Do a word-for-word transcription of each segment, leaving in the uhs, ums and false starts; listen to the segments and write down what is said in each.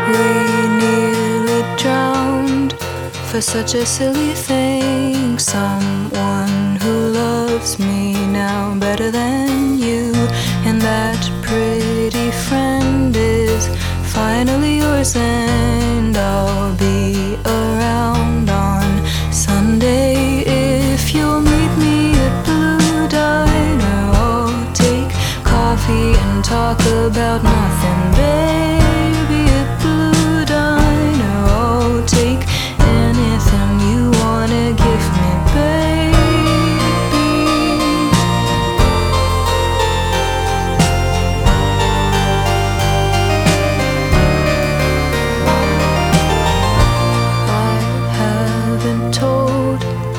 We nearly drowned for such a silly thing. Someone who loves me now better than you, and that pretty friend is finally yours, and I'll be around on Sunday if you'll meet me at Blue Diner. I'll take coffee and talk about nothing, baby, at Blue Diner. I'll take anything you wanna give me, baby. I haven't told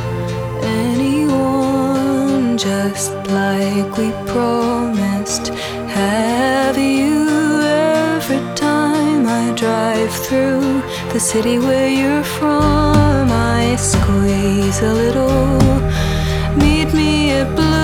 anyone, just like we promised. Have you? Every time I drive through the city where you're from, I squeeze a little. Meet me at Blue